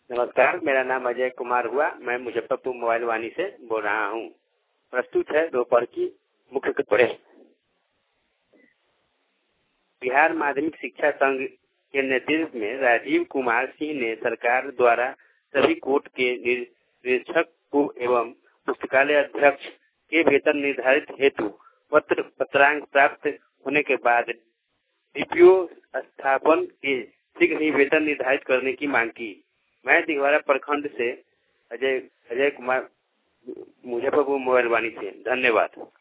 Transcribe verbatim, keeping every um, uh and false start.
नमस्कार, मेरा नाम अजय कुमार हुआ। मैं मुजफ्फरपुर मोबाइल वाणी से बोल रहा हूँ। प्रस्तुत है दोपहर की मुख्य खबरें। बिहार माध्यमिक शिक्षा संघ के नेतृत्व में राजीव कुमार सिंह ने सरकार द्वारा सभी कोर्ट के निरीक्षक को एवं पुस्तकालय अध्यक्ष के वेतन निर्धारित हेतु पत्र पत्रांक प्राप्त होने के बाद डीपीओ स्थापन के शीघ्र ही वेतन निर्धारित करने की मांग की। मैं दिघवारा प्रखंड से अजय अजय कुमार, मुजफ्फरपुर मोबाइल वाणी से। धन्यवाद।